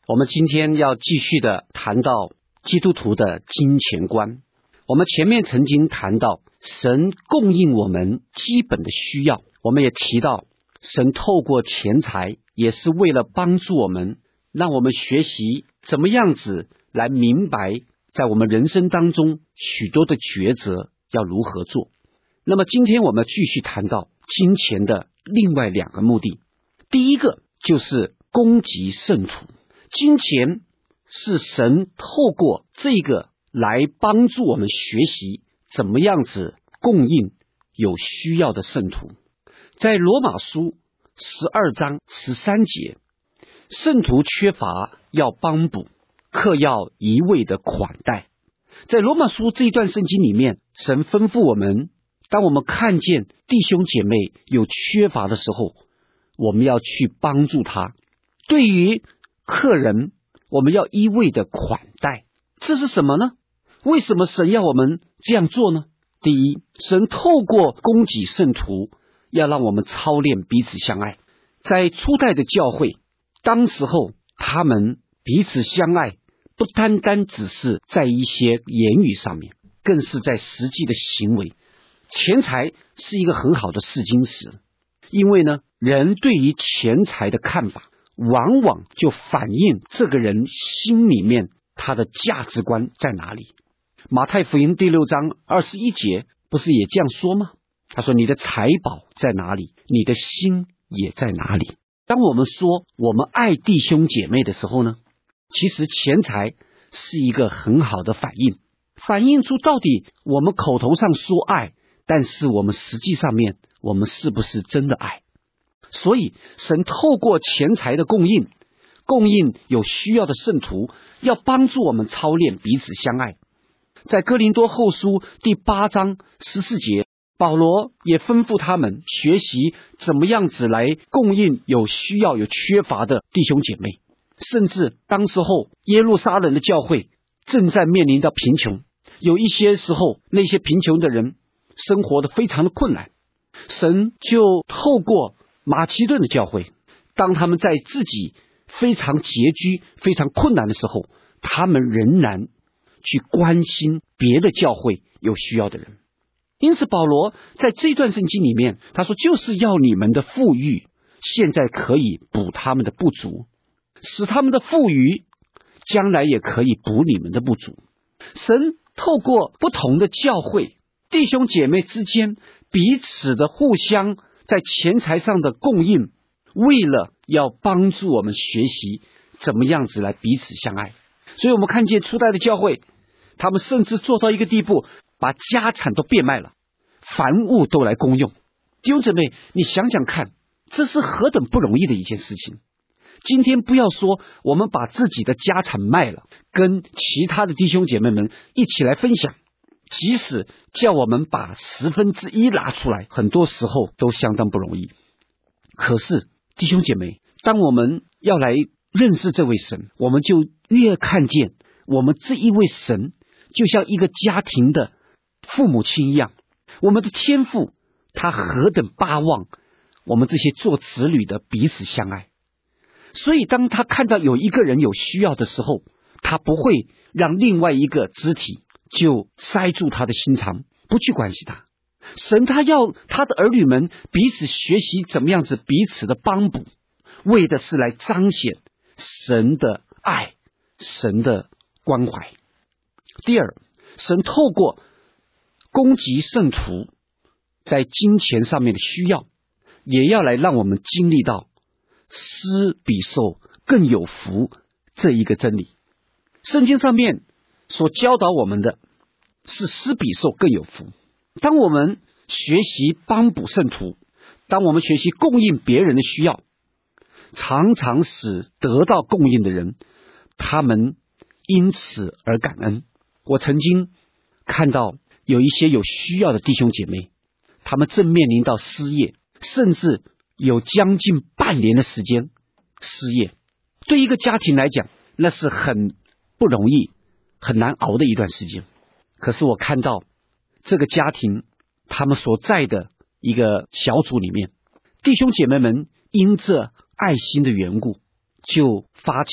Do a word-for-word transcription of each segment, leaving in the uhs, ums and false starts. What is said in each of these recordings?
我们今天要继续的谈到基督徒的金钱观。我们前面曾经谈到神供应我们基本的需要，我们也提到神透过钱财也是为了帮助我们，让我们学习怎么样子来明白在我们人生当中许多的抉择要如何做。那么今天我们继续谈到金钱的另外两个目的。第一个就是供给圣徒，金钱是神透过这个来帮助我们学习怎么样子供应有需要的圣徒。在罗马书十二章十三节，圣徒缺乏要帮补，客要一味的款待。在罗马书这一段圣经里面，神吩咐我们，当我们看见弟兄姐妹有缺乏的时候，我们要去帮助他。对于客人，我们要一味的款待。这是什么呢？为什么神要我们这样做呢？第一，神透过供给圣徒，要让我们操练彼此相爱。在初代的教会，当时候他们彼此相爱，不单单只是在一些言语上面，更是在实际的行为。钱财是一个很好的试金石，因为呢，人对于钱财的看法往往就反映这个人心里面他的价值观在哪里。马太福音第六章二十一节不是也这样说吗？他说，你的财宝在哪里，你的心也在哪里。当我们说我们爱弟兄姐妹的时候呢，其实钱财是一个很好的反应，反映出到底我们口头上说爱，但是我们实际上面我们是不是真的爱。所以神透过钱财的供应，供应有需要的圣徒，要帮助我们操练彼此相爱。在哥林多后书第八章十四节，保罗也吩咐他们学习怎么样子来供应有需要有缺乏的弟兄姐妹。甚至当时候耶路撒冷的教会正在面临到贫穷，有一些时候那些贫穷的人生活的非常的困难，神就透过马其顿的教会，当他们在自己非常拮据非常困难的时候，他们仍然去关心别的教会有需要的人。因此保罗在这段圣经里面，他说，就是要你们的富裕现在可以补他们的不足，使他们的富裕将来也可以补你们的不足。神透过不同的教会弟兄姐妹之间彼此的互相在钱财上的供应，为了要帮助我们学习怎么样子来彼此相爱。所以我们看见初代的教会，他们甚至做到一个地步，把家产都变卖了，凡物都来公用。弟兄姊妹，你想想看，这是何等不容易的一件事情。今天不要说我们把自己的家产卖了，跟其他的弟兄姐妹们一起来分享，即使叫我们把十分之一拿出来，很多时候都相当不容易。可是弟兄姐妹，当我们要来认识这位神，我们就越看见我们这一位神就像一个家庭的父母亲一样，我们的天父他何等巴望我们这些做子女的彼此相爱。所以当他看到有一个人有需要的时候，他不会让另外一个肢体就塞住他的心肠，不去关心他。神他要他的儿女们彼此学习怎么样子彼此的帮补，为的是来彰显神的爱，神的关怀。第二，神透过供给圣徒在金钱上面的需要，也要来让我们经历到施比受更有福这一个真理。圣经上面所教导我们的是施比受更有福。当我们学习帮补圣徒，当我们学习供应别人的需要，常常使得到供应的人他们因此而感恩。我曾经看到有一些有需要的弟兄姐妹，他们正面临到失业，甚至有将近半年的时间失业。对一个家庭来讲，那是很不容易很难熬的一段时间。可是我看到这个家庭他们所在的一个小组里面，弟兄姐妹们因这爱心的缘故，就发起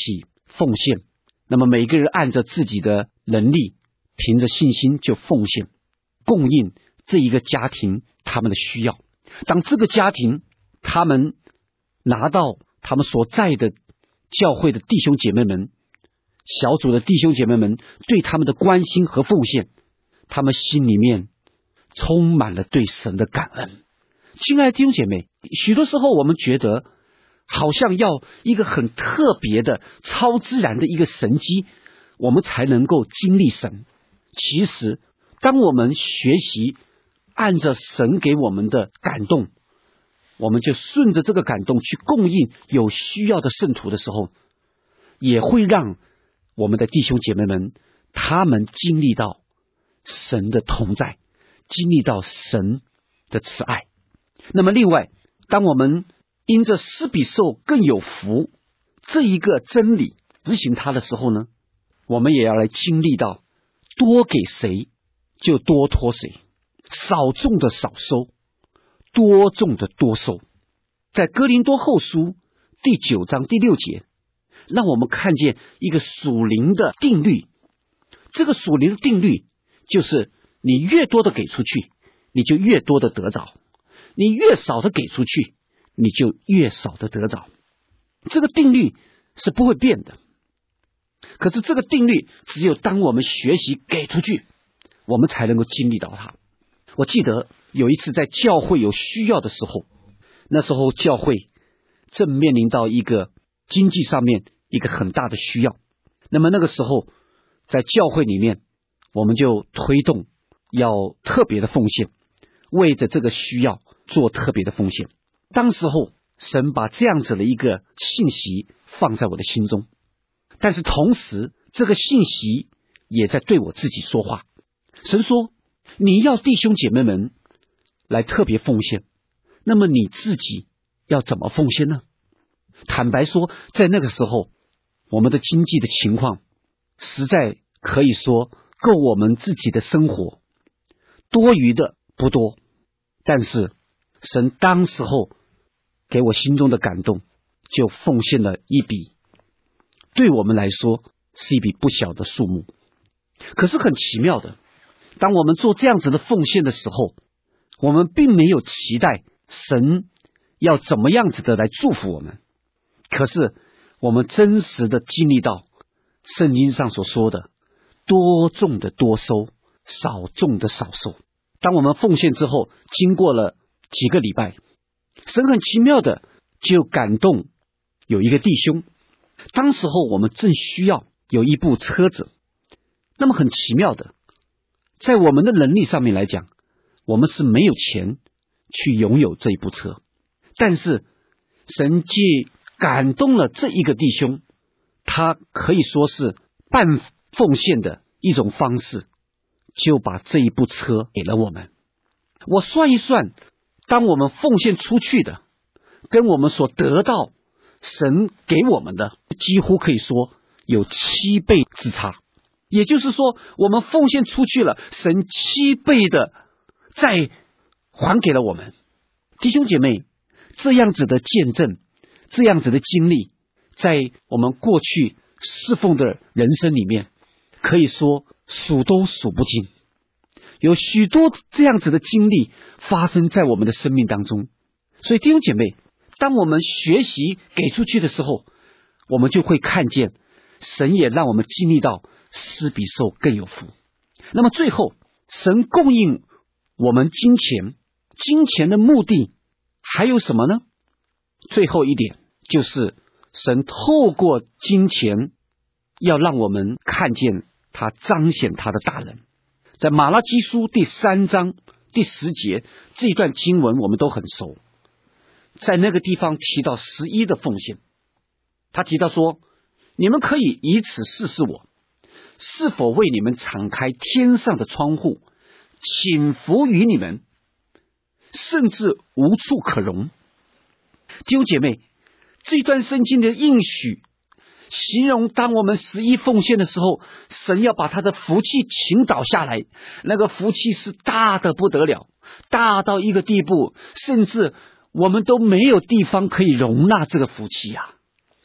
奉献，那么每个人按着自己的能力，凭着信心就奉献，供应这一个家庭他们的需要。当这个家庭他们拿到他们所在的教会的弟兄姐妹们、小组的弟兄姐妹们对他们的关心和奉献，他们心里面充满了对神的感恩。亲爱的弟兄姐妹，许多时候我们觉得好像要一个很特别的超自然的一个神迹，我们才能够经历神。其实当我们学习按着神给我们的感动，我们就顺着这个感动去供应有需要的圣徒的时候，也会让我们的弟兄姐妹们他们经历到神的同在，经历到神的慈爱。那么另外，当我们因着施比受更有福这一个真理执行它的时候呢，我们也要来经历到多给谁就多托谁，少种的少收，多种的多收。在哥林多后书第九章第六节，让我们看见一个属灵的定律。这个属灵的定律就是你越多的给出去，你就越多的得着，你越少的给出去，你就越少的得着。这个定律是不会变的。可是这个定律只有当我们学习给出去，我们才能够经历到它。我记得有一次在教会有需要的时候，那时候教会正面临到一个经济上面一个很大的需要，那么那个时候在教会里面，我们就推动要特别的奉献，为着这个需要做特别的奉献。当时候神把这样子的一个信息放在我的心中，但是同时这个信息也在对我自己说话。神说，你要弟兄姐妹们来特别奉献，那么你自己要怎么奉献呢？坦白说，在那个时候我们的经济的情况实在可以说够我们自己的生活，多余的不多，但是神当时候给我心中的感动，就奉献了一笔对我们来说是一笔不小的数目。可是很奇妙的，当我们做这样子的奉献的时候，我们并没有期待神要怎么样子的来祝福我们，可是我们真实的经历到圣经上所说的多种的多收，少种的少收。当我们奉献之后，经过了几个礼拜，神很奇妙的就感动有一个弟兄，当时候我们正需要有一部车子，那么很奇妙的，在我们的能力上面来讲，我们是没有钱去拥有这一部车，但是神既感动了这一个弟兄，他可以说是半奉献的一种方式，就把这一部车给了我们。我算一算，当我们奉献出去的跟我们所得到神给我们的，几乎可以说有七倍之差。也就是说，我们奉献出去了，神七倍的再还给了我们。弟兄姐妹，这样子的见证，这样子的经历，在我们过去侍奉的人生里面，可以说数都数不尽。有许多这样子的经历发生在我们的生命当中。所以弟兄姐妹，当我们学习给出去的时候，我们就会看见神也让我们经历到施比受更有福。那么最后，神供应我们金钱，金钱的目的还有什么呢？最后一点就是神透过金钱要让我们看见他彰显他的大能。在马拉基书第三章第十节，这一段经文我们都很熟，在那个地方提到十一的奉献，他提到说，你们可以以此试试我，是否为你们敞开天上的窗户，倾福于你们，甚至无处可容。弟兄姐妹，这段圣经的应许形容当我们十一奉献的时候，神要把他的福气倾倒下来，那个福气是大的不得了，大到一个地步，甚至我们都没有地方可以容纳这个福气啊！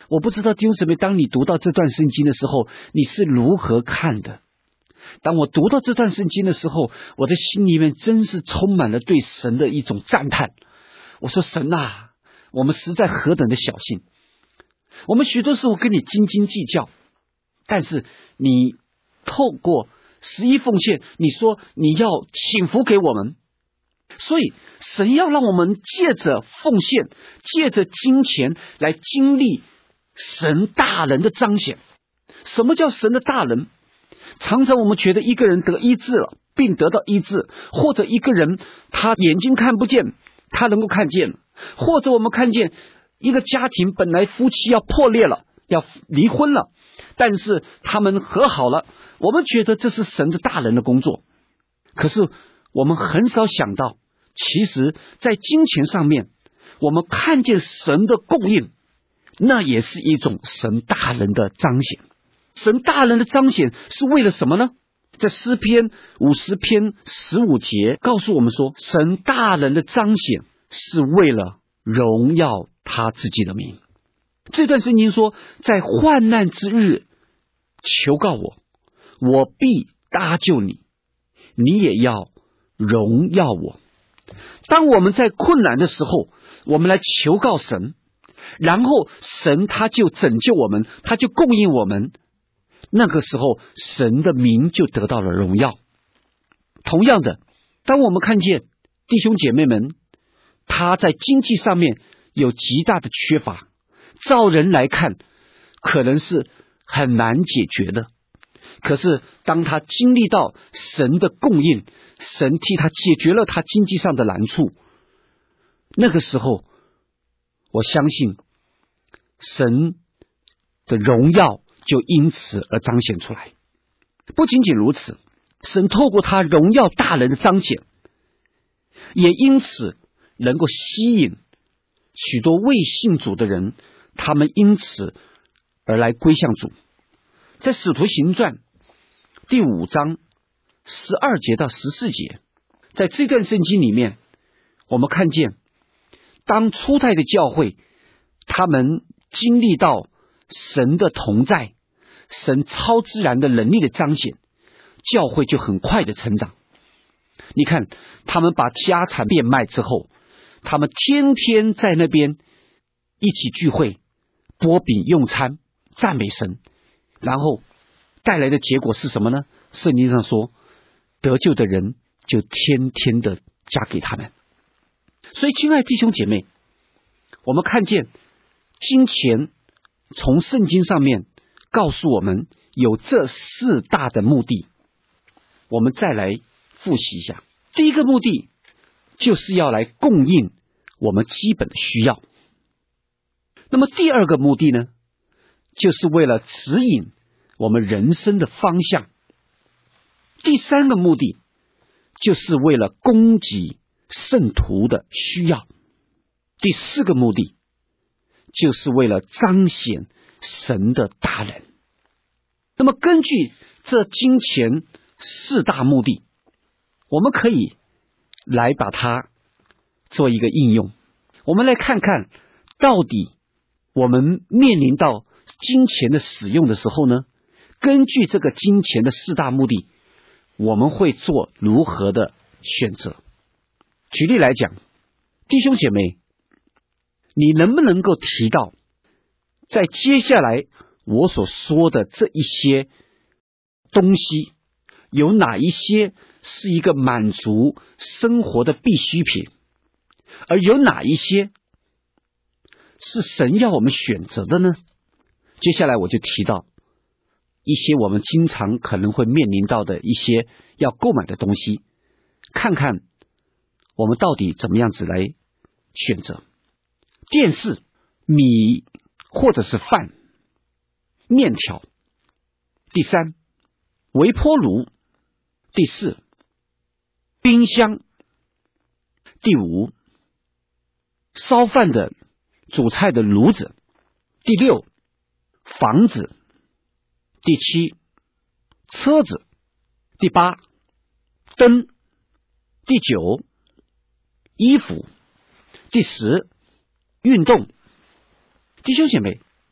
我不知道弟兄姊妹，当你读到这段圣经的时候，你是如何看的？当我读到这段圣经的时候，我的心里面真是充满了对神的一种赞叹。我说神啊，我们实在何等的小心，我们许多时候跟你斤斤计较，但是你透过十一奉献，你说你要请福给我们，所以神要让我们借着奉献，借着金钱来经历神大能的彰显。什么叫神的大能？常常我们觉得一个人得医治了，并得到医治，或者一个人他眼睛看不见，他能够看见，或者我们看见一个家庭本来夫妻要破裂了，要离婚了，但是他们和好了，我们觉得这是神的大能的工作。可是我们很少想到，其实在金钱上面，我们看见神的供应，那也是一种神大能的彰显。神大能的彰显是为了什么呢？在诗篇五十篇十五节告诉我们说，神大能的彰显是为了荣耀他自己的名。这段圣经说，在患难之日求告我，我必搭救你，你也要荣耀我。当我们在困难的时候，我们来求告神，然后神他就拯救我们，他就供应我们，那个时候神的名就得到了荣耀。同样的，当我们看见弟兄姐妹们他在经济上面有极大的缺乏，照人来看可能是很难解决的，可是当他经历到神的供应，神替他解决了他经济上的难处，那个时候我相信神的荣耀就因此而彰显出来。不仅仅如此，神透过他荣耀大能的彰显，也因此能够吸引许多未信主的人，他们因此而来归向主。在使徒行传第五章十二节到十四节，在这段圣经里面，我们看见当初代的教会他们经历到神的同在，神超自然的能力的彰显，教会就很快的成长。你看他们把家产变卖之后，他们天天在那边一起聚会，拨饼用餐，赞美神，然后带来的结果是什么呢？圣经上说，得救的人就天天的加给他们。所以亲爱的弟兄姐妹，我们看见金钱从圣经上面告诉我们有这四大的目的，我们再来复习一下。第一个目的就是要来供应我们基本的需要。那么第二个目的呢，就是为了指引我们人生的方向。第三个目的就是为了供给圣徒的需要。第四个目的就是为了彰显神的大能。那么根据这金钱四大目的，我们可以来把它做一个应用。我们来看看到底我们面临到金钱的使用的时候呢，根据这个金钱的四大目的，我们会做如何的选择。举例来讲，弟兄姐妹，你能不能够提到在接下来我所说的这一些东西，有哪一些是一个满足生活的必需品，而有哪一些是神要我们选择的呢？接下来我就提到一些我们经常可能会面临到的一些要购买的东西，看看我们到底怎么样子来选择。电视、米或者是饭、面条。第三，微波炉。第四，冰箱。第五，烧饭的煮菜的炉子。第六，房子。第七，车子。第八，灯。第九，衣服。第十，运动。弟兄姐妹，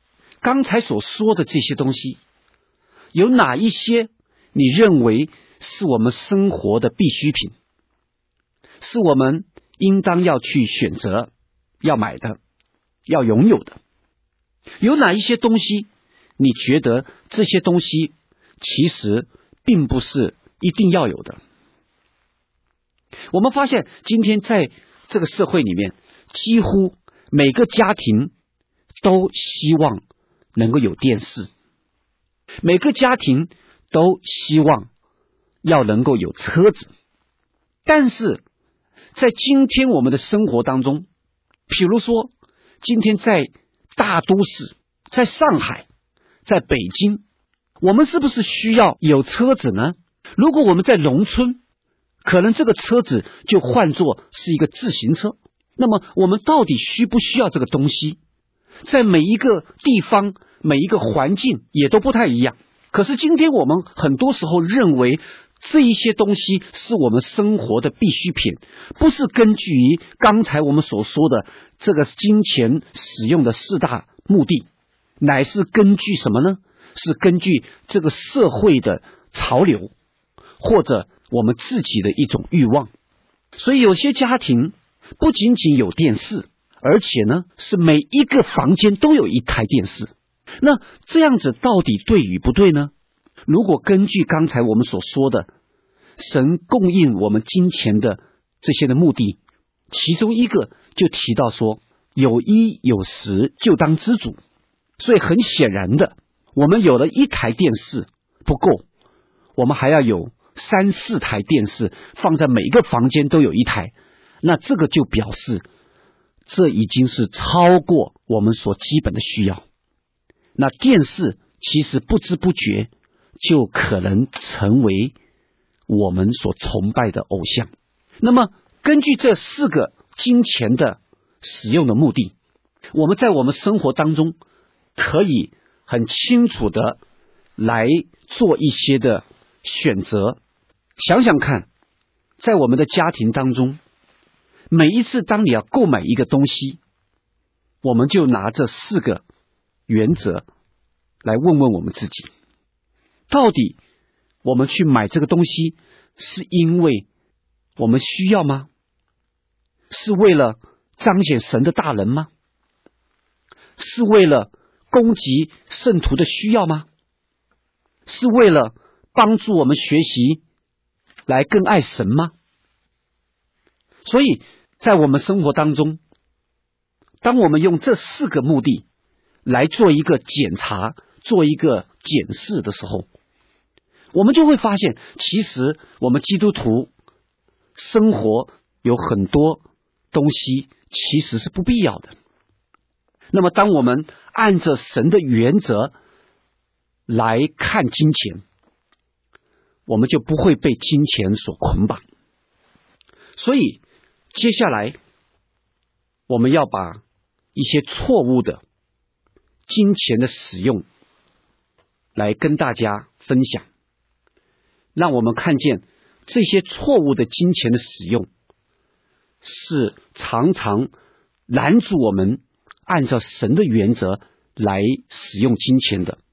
刚才所说的这些东西，有哪一些你认为是我们生活的必需品，是我们应当要去选择、要买的、要拥有的？有哪一些东西你觉得这些东西其实并不是一定要有的？我们发现今天在这个社会里面，几乎每个家庭都希望能够有电视，每个家庭都希望要能够有车子。但是在今天我们的生活当中，比如说今天在大都市，在上海，在北京，我们是不是需要有车子呢？如果我们在农村，可能这个车子就换作是一个自行车。那么我们到底需不需要这个东西？在每一个地方，每一个环境也都不太一样。可是今天我们很多时候认为这一些东西是我们生活的必需品，不是根据于刚才我们所说的这个金钱使用的四大目的，乃是根据什么呢？是根据这个社会的潮流，或者我们自己的一种欲望。所以有些家庭不仅仅有电视，而且呢是每一个房间都有一台电视。那这样子到底对与不对呢？如果根据刚才我们所说的神供应我们金钱的这些的目的，其中一个就提到说有衣有食就当知足。所以很显然的，我们有了一台电视不够，我们还要有三四台电视，放在每一个房间都有一台。那这个就表示这已经是超过我们所基本的需要。那电视其实不知不觉就可能成为我们所崇拜的偶像。那么根据这四个金钱的使用的目的，我们在我们生活当中可以很清楚的来做一些的选择。想想看，在我们的家庭当中，每一次当你要购买一个东西，我们就拿这四个原则来问问我们自己，到底我们去买这个东西是因为我们需要吗？是为了彰显神的大能吗？是为了供给圣徒的需要吗？是为了帮助我们学习来更爱神吗？所以在我们生活当中，当我们用这四个目的来做一个检查，做一个检视的时候，我们就会发现，其实我们基督徒生活有很多东西其实是不必要的。那么当我们按着神的原则来看金钱，我们就不会被金钱所捆绑。所以接下来我们要把一些错误的金钱的使用来跟大家分享，让我们看见这些错误的金钱的使用是常常拦阻我们按照神的原则来使用金钱的。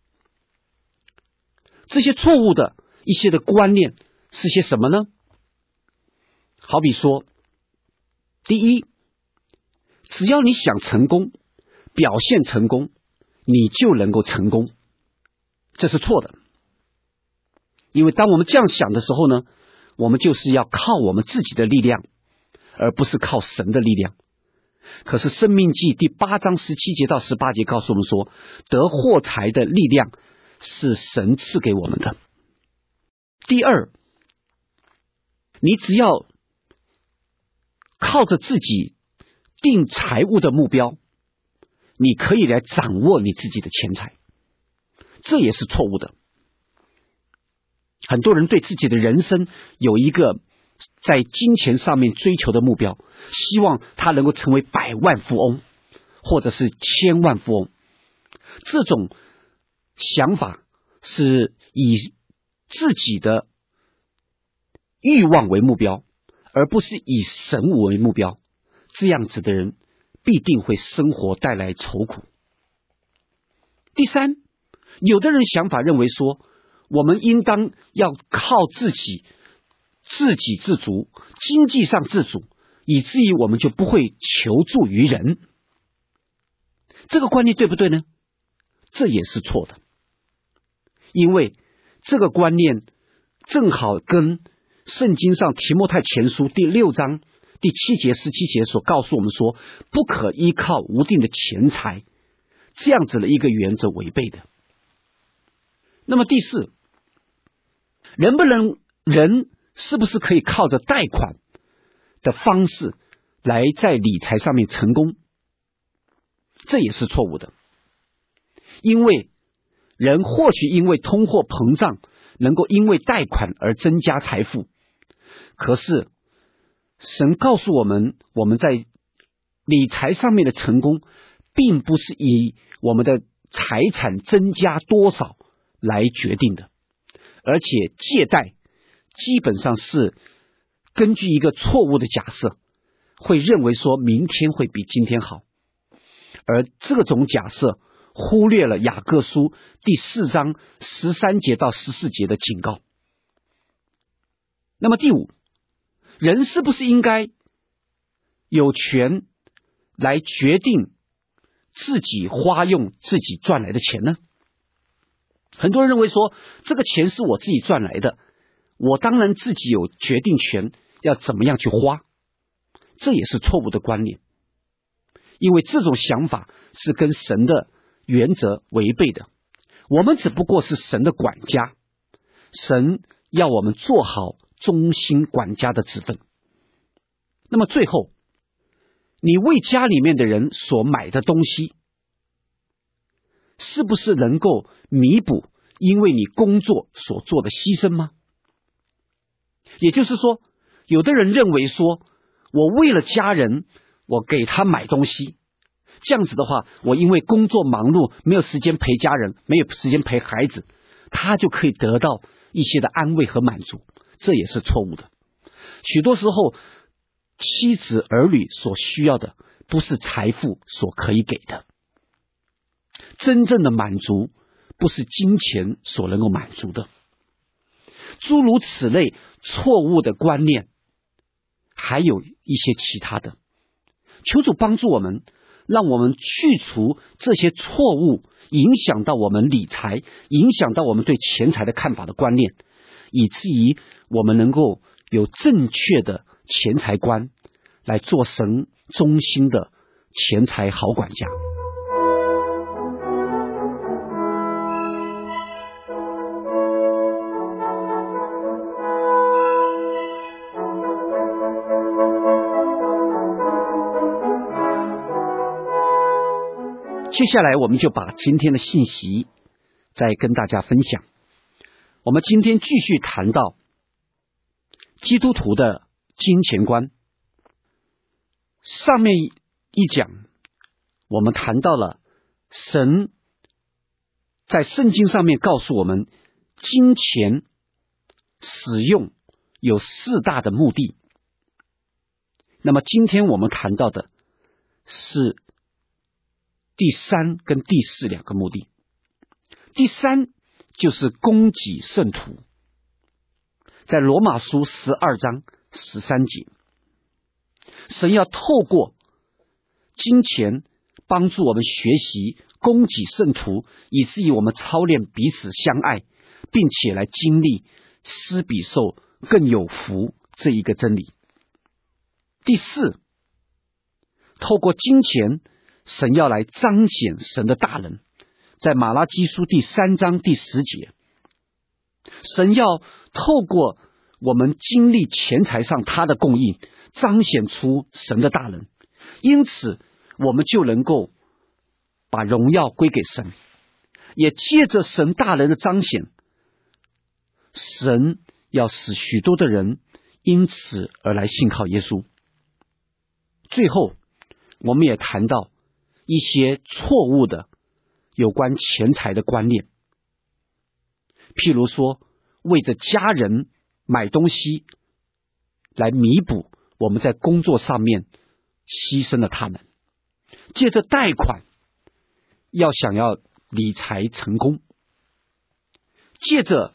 这些错误的一些的观念是些什么呢？好比说，第一，只要你想成功，表现成功，你就能够成功，这是错的。因为当我们这样想的时候呢，我们就是要靠我们自己的力量，而不是靠神的力量。可是申命记第八章十七节到十八节告诉我们说，得获财的力量是神赐给我们的。第二，你只要靠着自己定财务的目标，你可以来掌握你自己的钱财，这也是错误的。很多人对自己的人生有一个在金钱上面追求的目标，希望他能够成为百万富翁或者是千万富翁。这种想法是以自己的欲望为目标，而不是以神为目标。这样子的人必定会生活带来愁苦。 第三，有的人想法认为说，我们应当要靠自己，自给自足，经济上自主，以至于我们就不会求助于人。这个观念对不对呢？这也是错的，因为这个观念正好跟圣经上提摩太前书第六章第七节十七节所告诉我们说，不可依靠无定的钱财，这样子的一个原则违背的。那么第四，人不能人是不是可以靠着贷款的方式来在理财上面成功？这也是错误的，因为人或许因为通货膨胀能够因为贷款而增加财富，可是神告诉我们，我们在理财上面的成功并不是以我们的财产增加多少来决定的，而且借贷基本上是根据一个错误的假设，会认为说明天会比今天好，而这种假设忽略了雅各书第四章十三节到十四节的警告。那么第五，人是不是应该有权来决定自己花用自己赚来的钱呢？很多人认为说，这个钱是我自己赚来的，我当然自己有决定权要怎么样去花，这也是错误的观念，因为这种想法是跟神的原则违背的。我们只不过是神的管家，神要我们做好忠心管家的职分。那么最后，你为家里面的人所买的东西，是不是能够弥补因为你工作所做的牺牲吗？也就是说，有的人认为说，我为了家人，我给他买东西，这样子的话，我因为工作忙碌，没有时间陪家人，没有时间陪孩子，他就可以得到一些的安慰和满足，这也是错误的。许多时候，妻子儿女所需要的不是财富所可以给的，真正的满足不是金钱所能够满足的。诸如此类错误的观念还有一些其他的，求主帮助我们，让我们去除这些错误影响到我们理财，影响到我们对钱财的看法的观念，以至于我们能够有正确的钱财观，来做神忠心的钱财好管家。接下来我们就把今天的信息再跟大家分享。我们今天继续谈到基督徒的金钱观。上面一讲我们谈到了神在圣经上面告诉我们，金钱使用有四大的目的。那么今天我们谈到的是第三跟第四两个目的。第三就是供给圣徒，在罗马书十二章十三节，神要透过金钱帮助我们学习供给圣徒，以至于我们操练彼此相爱，并且来经历施比受更有福这一个真理。第四，透过金钱神要来彰显神的大能，在马拉基书第三章第十节，神要透过我们经历钱财上他的供应，彰显出神的大能，因此我们就能够把荣耀归给神，也借着神大能的彰显，神要使许多的人因此而来信靠耶稣。最后我们也谈到一些错误的有关钱财的观念，譬如说为着家人买东西来弥补我们在工作上面牺牲了他们，借着贷款要想要理财成功，借着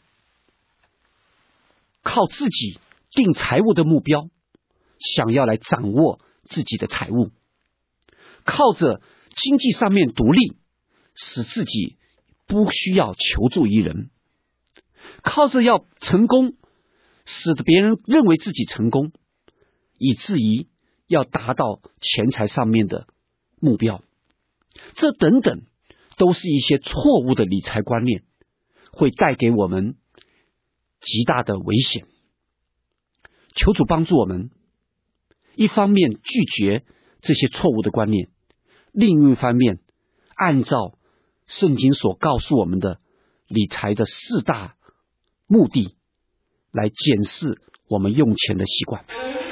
靠自己定财务的目标，想要来掌握自己的财务，靠着经济上面独立，使自己不需要求助于人，靠着要成功，使得别人认为自己成功，以至于要达到钱财上面的目标，这等等都是一些错误的理财观念，会带给我们极大的危险。求主帮助我们，一方面拒绝这些错误的观念，另一方面按照圣经所告诉我们的理财的四大目的来检视我们用钱的习惯。